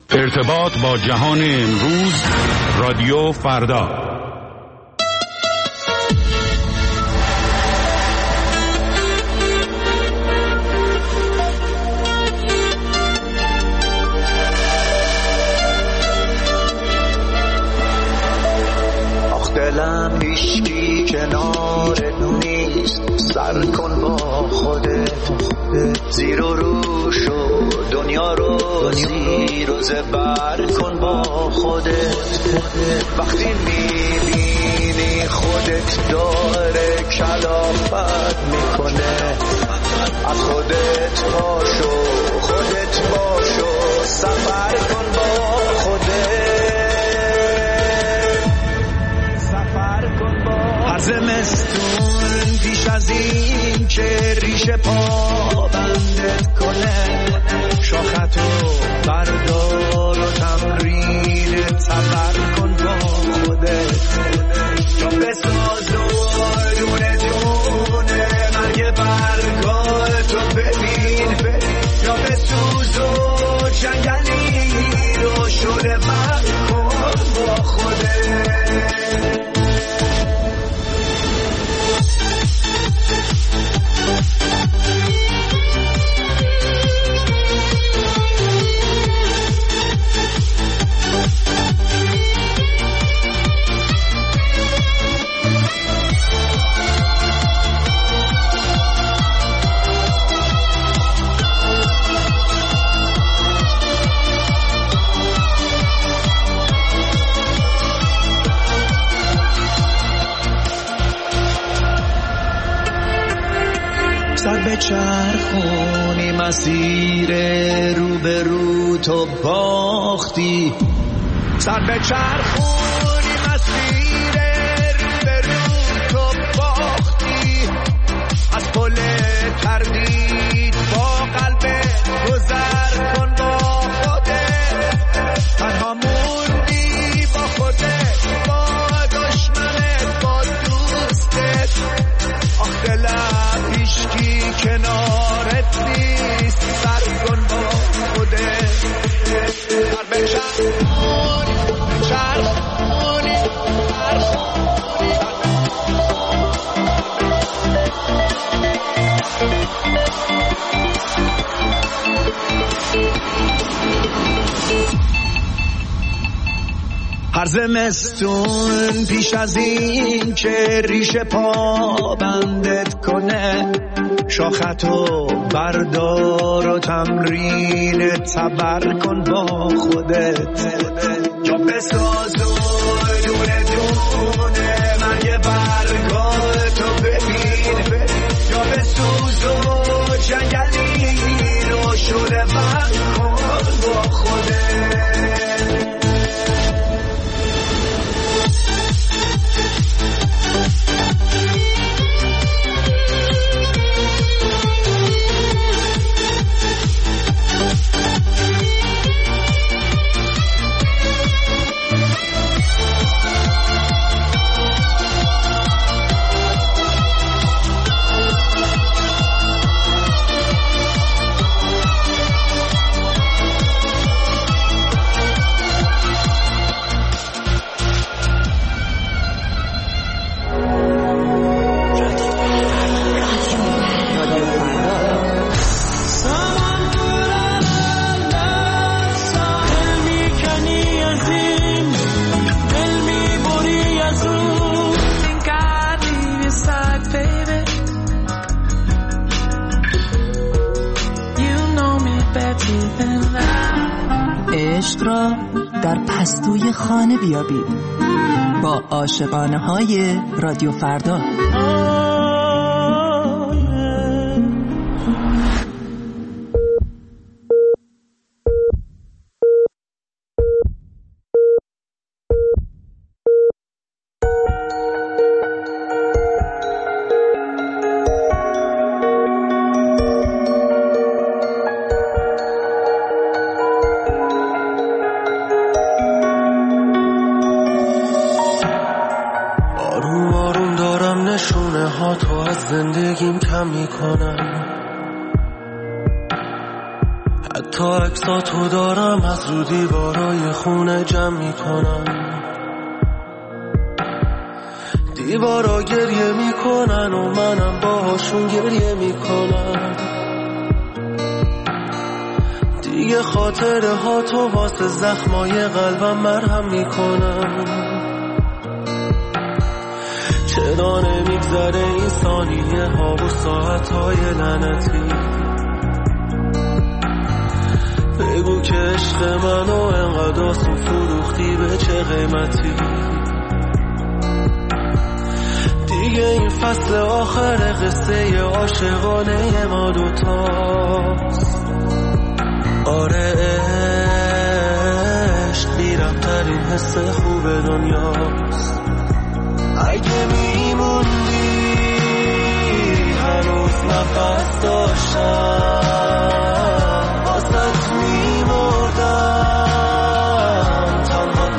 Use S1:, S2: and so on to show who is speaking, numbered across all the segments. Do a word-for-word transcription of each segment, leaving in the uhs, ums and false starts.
S1: ارتباط با جهان امروز، رادیو فردا.
S2: آخ دلم هیچکی کنار نیست، سر کن با خودت، زیر و رو شو دنیا رو زیر و زبر کن با خودت. وقتی میبینی خودت داره کلافت میکنه، از خودت پاشو، خودت باشو، سفر کن با خودت، سفر کن با هر زمستون پیش از این که ریشه پا بندت کنه، شاختو بردار و تمرین سفر کن با خودت. یا بساز و دونه دونه مرگ برگاتو ببین، یا بسوز و جنگلی رو شده من کن با خودت. سر به چرخونی مسیر رو به رو تو باختی، سر به چرخونی مسیر رو به رو تو باختی، از پل تردید با قلب گذر کن با خودت. تنها موندی با خودت، با دشمنت، با دوستت. آخ دلم هیچکی کنارت نیست، سر کن با خودت. سر به چرخونی، چرخونی، چرخونی. هر زمستون پیش از این که ریشه پا بندت کنه، شاختو بردار و تمرین تبر کن با خودت. یا بساز و دونه دونه مرگ برگاتو ببین، یا بسوز و جنگلی رو شده من کن با خودت.
S3: عشق را در پستوی خانه بیابید با عاشقانه های رادیو فردا.
S4: تا عکساتو دارم از رو دیوارای خونه جمع میکنم. دیوارا گریه میکنن و منم باهاشون گریه میکنم. دیگه خاطره ها تو واسه زخمای قلبم مرهم میکنم. چرا نمیگذره این ثانیه ها و ساعت های لعنتی؟ بگو که عشق منو انقدر آسون فروختی به چه قیمتی؟ دیگه این فصل آخر قصه عاشقانه ما دوتاست. آره عشق بی‌رحم‌ترین حس خوب دنیاست. اگه میموندی هنوز نفس داشتم، واسه میمردم تنها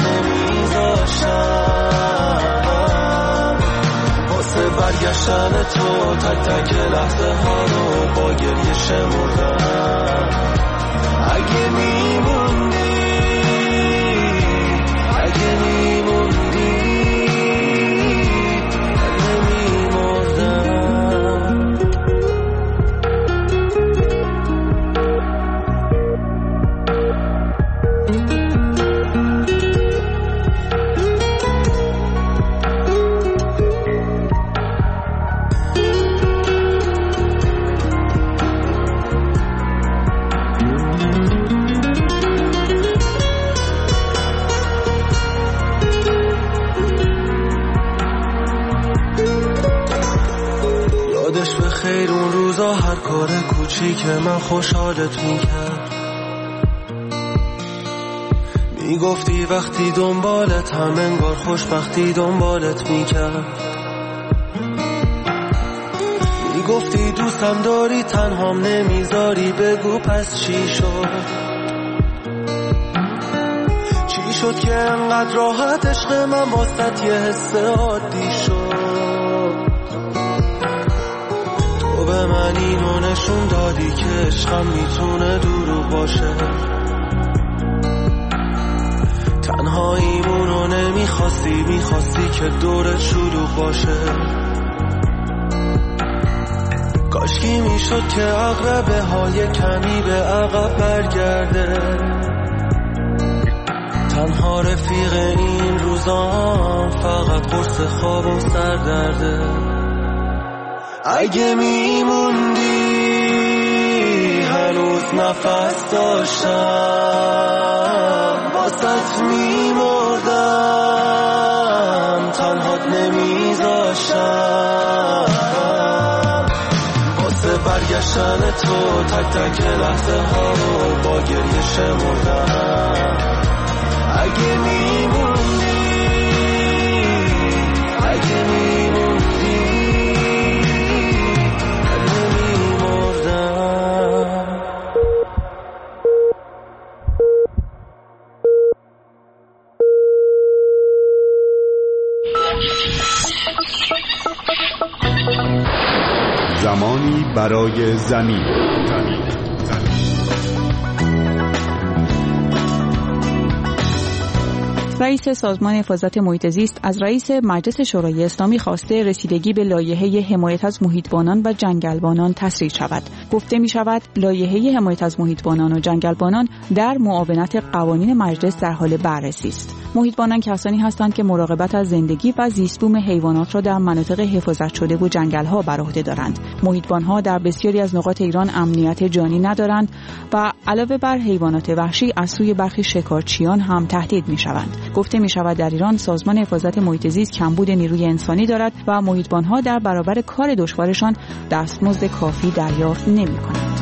S4: نمیذاشتم. واسه برگشتن تو تک تک لحظه ها رو با گریه شمردم. اگه میموندی اگه میموندی خیر اون روزا هر کار کوچیک من خوشحالت میکرد. میگفتی وقتی دنبالت هم انگار خوشبختی دنبالت میکرد. میگفتی دوستم داری تنهام نمیذاری، بگو پس چی شد؟ چی شد که انقدر راحت عشق من واسط یه حس عادی شد؟ به من اینو نشون دادی که عشقم میتونه دروغ باشه. تنهاییمونو نمیخواستی، میخواستی که دورت شلوغ باشه. کاشکی میشد که عقربه های کمی به عقب برگرده. تنها رفیق این روزان فقط قرص خواب و سردرده. اگه میموندی هنوز نفس داشتم، واسط میمردم تنهات نمیذاشتم. واسه برگشتن تو تک تک لحظه ها رو با گریه شمردم. اگه میموندی اگه میموندی
S1: زمانی برای زمین.
S5: رئیس سازمان حفاظت محیط زیست از رئیس مجلس شورای اسلامی خواسته رسیدگی به لایحه حمایت از محیطبانان و جنگلبانان تسریع شود. گفته می شود لایحه حمایت از محیطبانان و جنگلبانان در معاونت قوانین مجلس در حال بررسی است. محیطبانان کسانی هستند که مراقبت از زندگی و زیستبوم حیوانات را در مناطق حفاظت شده و جنگل‌ها بر عهده دارند. محیطبان‌ها در بسیاری از نقاط ایران امنیت جانی ندارند و علاوه بر حیوانات وحشی از سوی برخی شکارچیان هم تهدید می‌شوند. گفته می‌شود در ایران سازمان حفاظت محیط زیست کمبود نیروی انسانی دارد و محیطبان‌ها در برابر کار دشوارشان دستمزد کافی دریافت نمی‌کنند.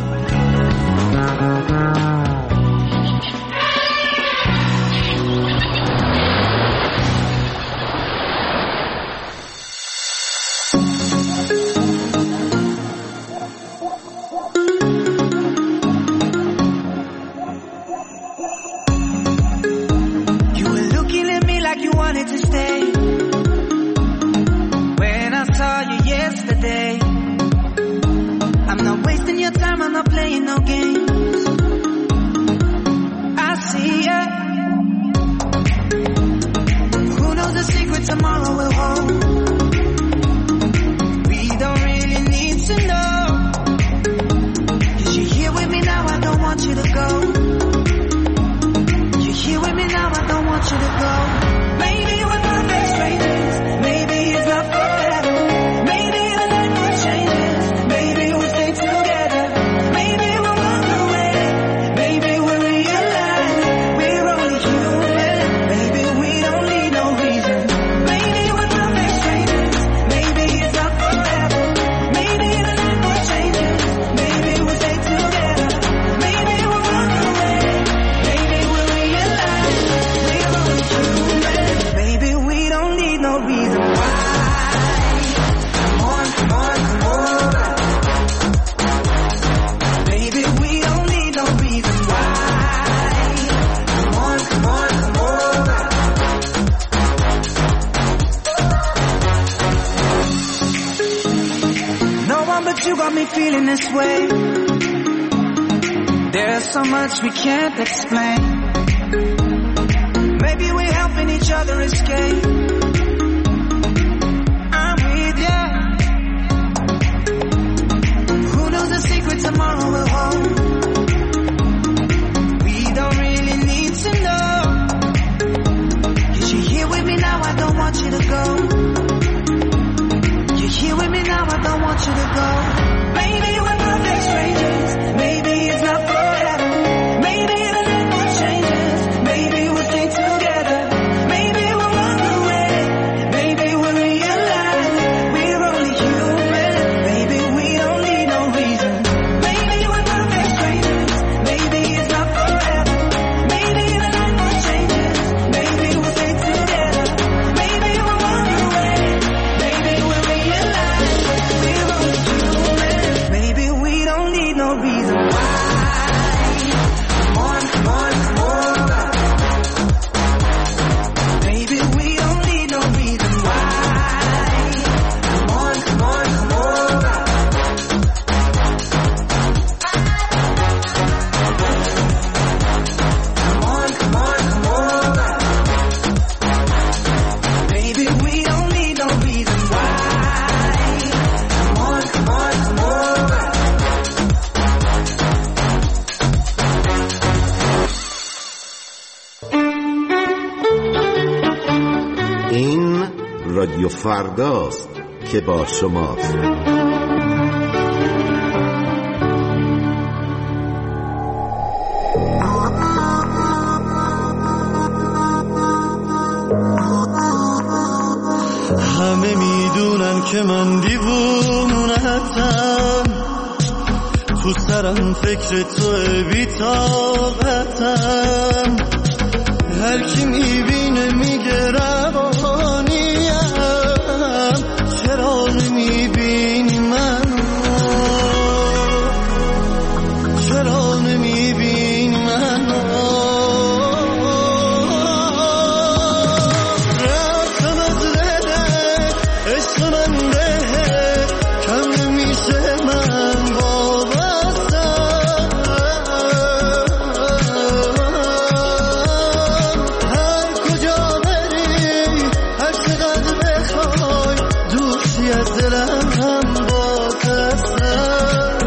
S6: this way. There's so much we can't explain. Maybe we're helping each other escape. I'm with ya. Who knows the secret tomorrow will hold? We don't really need to know. Cause you're here with me now, I don't want you to go. You're here with me now, I don't want you to go. Maybe we're perfect strangers. Maybe it's not forever. Maybe the night more changes. Maybe we'll stay together. Maybe we'll run away. Maybe we'll realize we're only human. Maybe we don't need no reason. Maybe we're perfect strangers. Maybe it's not forever. Maybe the night more changes. Maybe we'll stay together. Maybe we'll run away. Maybe we'll realize we're only human. Maybe we don't need no reason why. Come on, come on, come over. Maybe we don't need no reason why. Come on, come on, come over. Come on, come on, come over. Maybe we don't need no reason why. Come on, come on, come over.
S7: این رادیو فرداست که با شماست.
S4: همه میدونن که من دیوونتم، تو سرم فکر تو بی‌طاقتم. هر کی میبینه میگه روانیم، چرا نمیبینی منو؟ چرا نمیبینی منو؟ رفتم از دلت، عشق من بهت کم نمیشه، من وابستم. هر کجا بری، هر چقدر بخوای، دوستی از دلم هم باز هستم.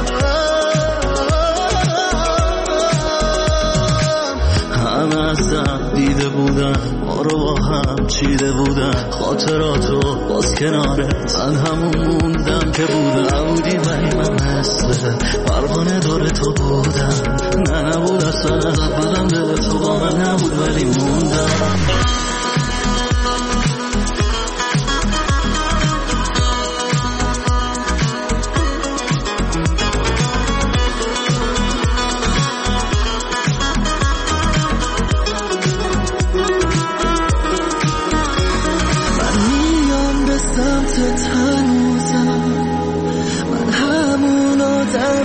S4: همه ازم دیده بودن، ما رو با هم چیده بودن، خاطراتو باز کنارت من همون موندم که بودم. نبودی ولی من مثل پروانه دور تو بودم. نه نبود اصلا ازت بدم، دل تو با من نبود ولی موندم. من میام به سمتت هنوزم، من همون آدم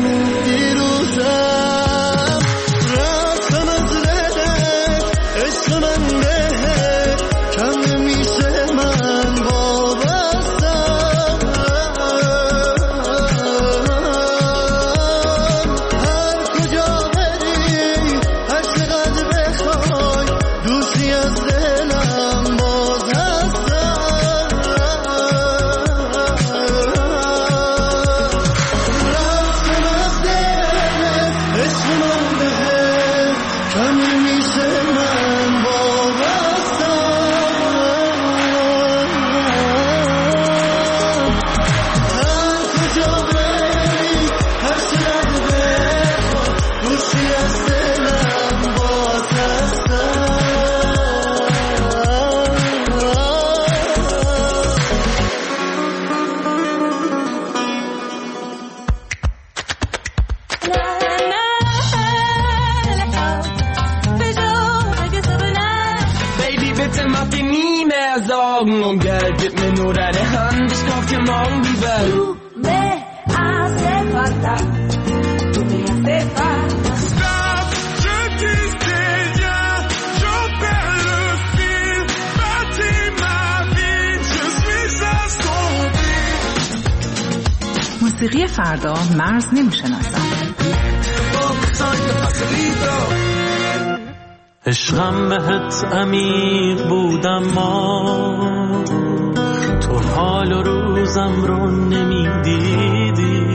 S4: دیروزم. رفتم از دلت، عشق من بهت کم نمیشه، من وابستم. هر کجا بری، هر چقدر بخوای، دوستی از دلم باز هستم. رفتم از دلت، عشق من بهت کم نمیشه، من وابستم. هر کجا بری، هر چقدر بخوای، دوستی از دلم باز هستم.
S6: Baby, bitte mach dir nie mehr Sorgen um Geld, gib mir nur deine Hand, ich kauf dir morgen die Welt.
S8: Tú me hace falta, tú me hace falta.
S2: Stop, je disais rien, j'en perds le fil. Bâtis ma vie, je suis assombri.
S3: ما
S9: موسیقی فردا مرز نمی‌شناسد.
S10: عشقم بهت عمیق بودم ما تو حال و روزم رو نمیدیدی،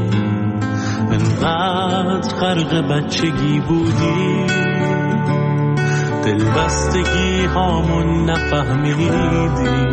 S10: انقدر غرق بچگی بودی دلبستگی هامون نفهمیدی.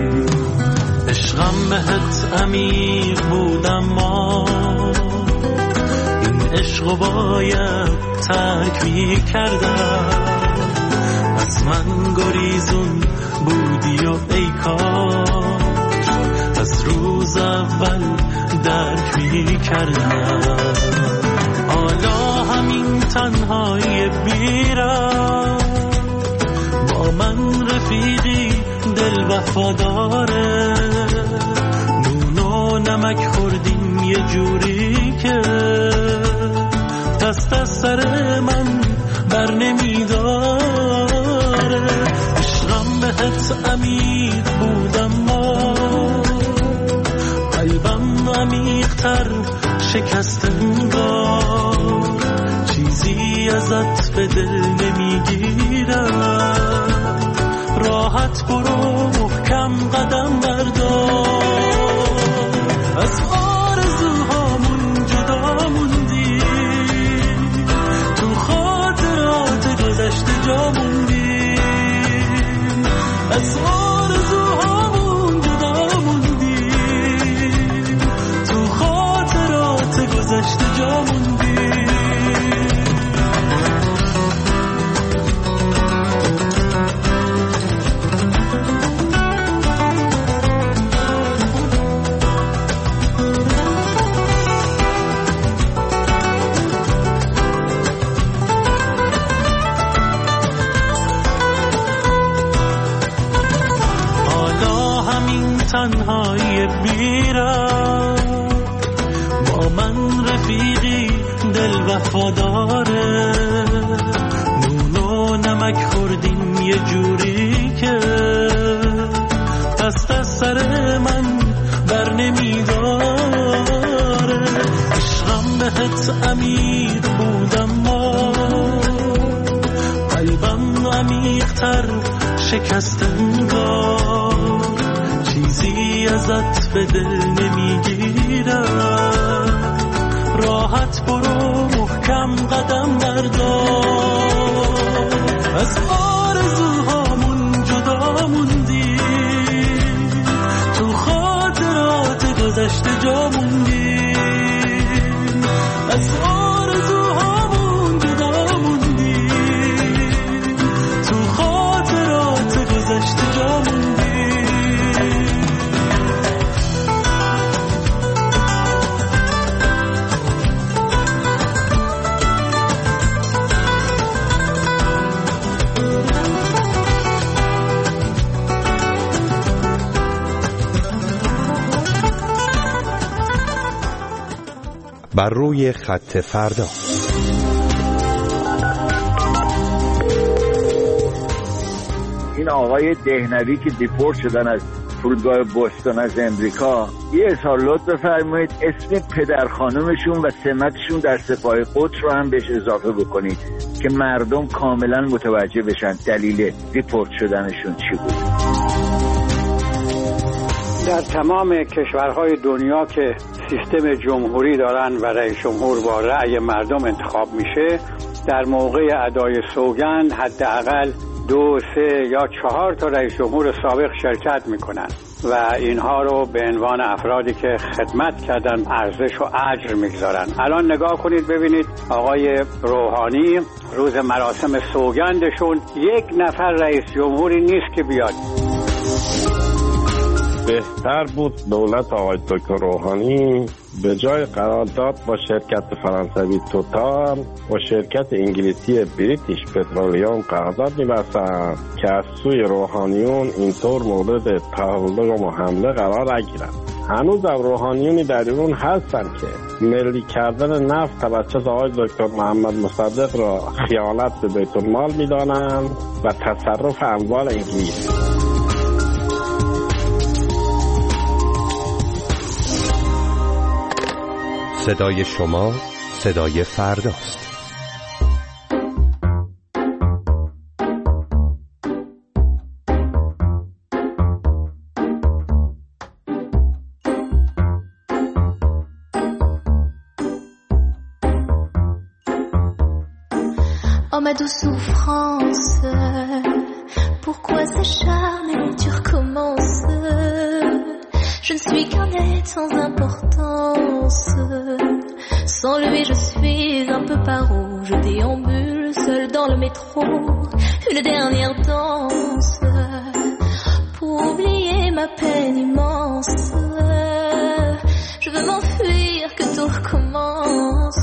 S10: عشقم بهت عمیق بودم ما این عشقو باید ترک می کردم، از من گریزون بودی و ای کاش از روز اول درک می کردم. حالا همین تنهایی بیرم با من رفیقی دل وفاداره، نون و نمک خوردیم یه جوری که دست از سر من بر نمیداره. عشقم بهت عمیق بودم ما قلبم عمیق‌تر شکست انگار، چیزی ازت به دل نمیگیرم، راحت برو محکم قدم بردار. از آرزوهامون جدا موندی تو خاطرات گذشته جا موندی، از آرزوهامون جدا موندی تو خاطرات گذشته جا موندی. تنهایی بیرم با من رفیقی دل وفاداره، نون و نمک خوردیم یه جوری که دست از سر من بر نمیداره. عشقم بهت عمیق بودم ما قلبم عمیق‌تر شکست انگار، چیزی ازت به دل نمیگیرم، راحت برو محکم قدم بردار. از آرزوهامون جدا موندی تو خاطرات گذشته جا موندی، از آرزوهامون جدا موندی تو خاطرات گذشته جا موندی.
S11: بر روی خط فردا.
S12: این آقای دهنوی که دیپورت شدن از فرودگاه بوستون از امریکا، یه اظهار لطف بفرمایید اسم پدر خانمشون و سمتشون در سپاه قدس رو هم بهش اضافه بکنید که مردم کاملا متوجه بشن دلیل دیپورت شدنشون چی بود.
S13: در تمام کشورهای دنیا که سیستم جمهوری دارن و رئیس جمهور با رأی مردم انتخاب میشه، در موقع ادای سوگند حداقل دو، سه یا چهار تا رئیس جمهور سابق شرکت میکنن و اینها رو به عنوان افرادی که خدمت کردن ارزش و اجر میگذارن. الان نگاه کنید ببینید آقای روحانی روز مراسم سوگندشون یک نفر رئیس جمهوری نیست که بیاد.
S14: بهتر بود دولت آقای دکتر روحانی به جای قرارداد با شرکت فرانسوی توتال و شرکت انگلیسی بریتیش پترولیوم قرارداد می‌بستند که از سوی روحانیون اینطور مورد تهاجم و حمله قرار نگیرند. هنوز هم روحانیونی در ایران هستند که ملی کردن نفت توسط آقای دکتر محمد مصدق را خیانت به بیت المال می‌دانند و تصرف اموال انگلیس.
S11: صدای شما صدای فرداست.
S15: Oh ma douce souffrance, pourquoi s'acharner, tu recommences. Je ne suis qu'un être sans importance. Sans lui je suis un peu paro. Je déambule seul dans le métro. Une dernière danse pour oublier ma peine immense. Je veux m'enfuir, que tout recommence.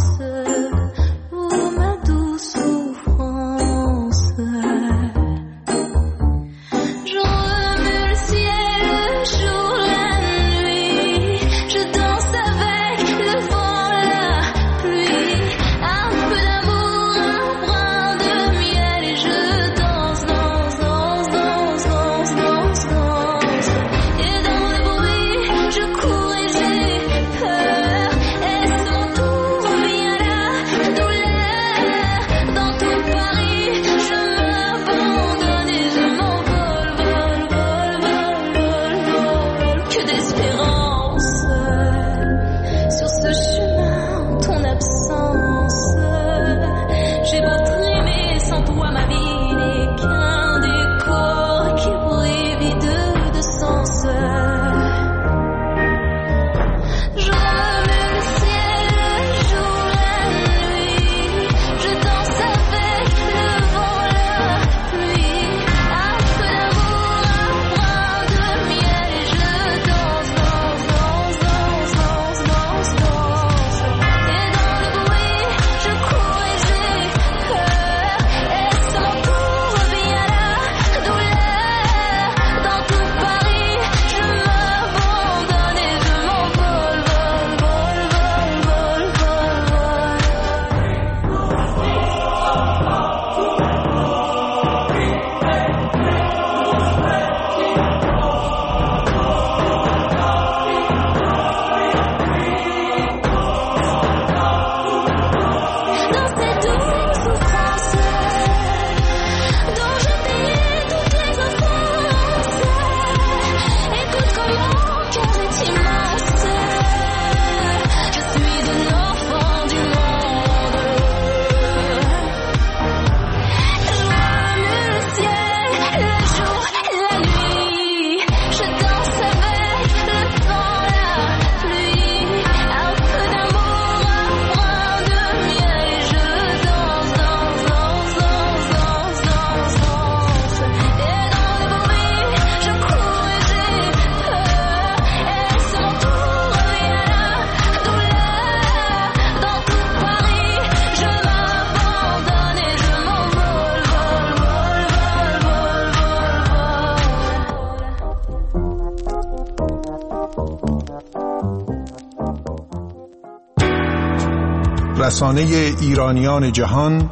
S16: رسانه ایرانیان جهان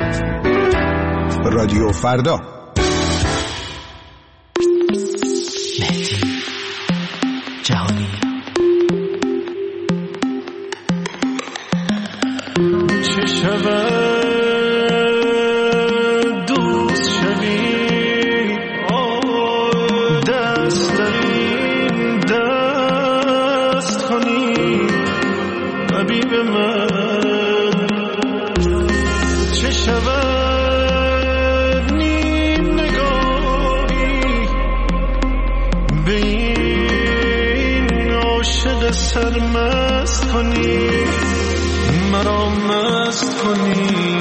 S16: رادیو فردا.
S4: مهدی جهانی.
S10: چه شود دوست شوی دست داریم دست کنی حبیب من. چه شود نیم نگاهی به این عاشق سرمست کنی مرا مست کنی.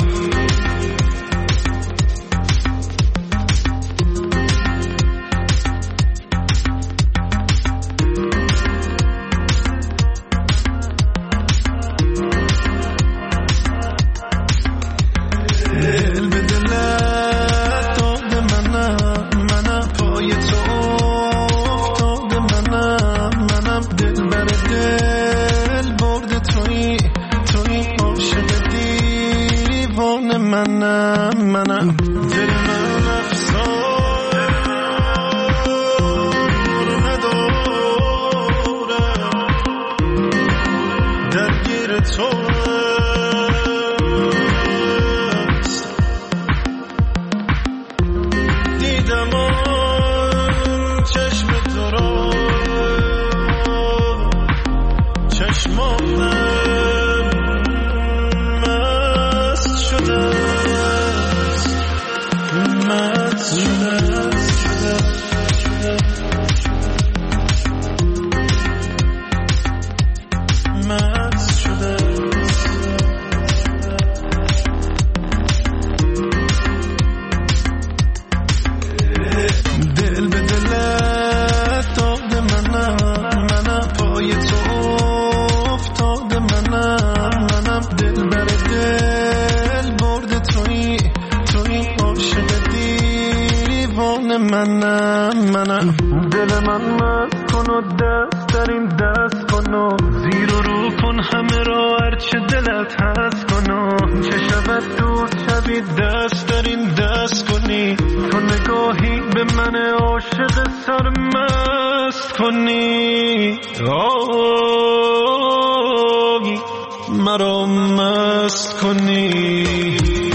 S10: منم منم دل من افسار ندارم در منم منم دل من مست کن و دست در این دست کن و زیر و رو کن همه را هرچه دلت هست کن و چه شود دوست شوی دست در این دست کنی تو نگاهی به من عاشق سرمست کنی آی مرا مست کنی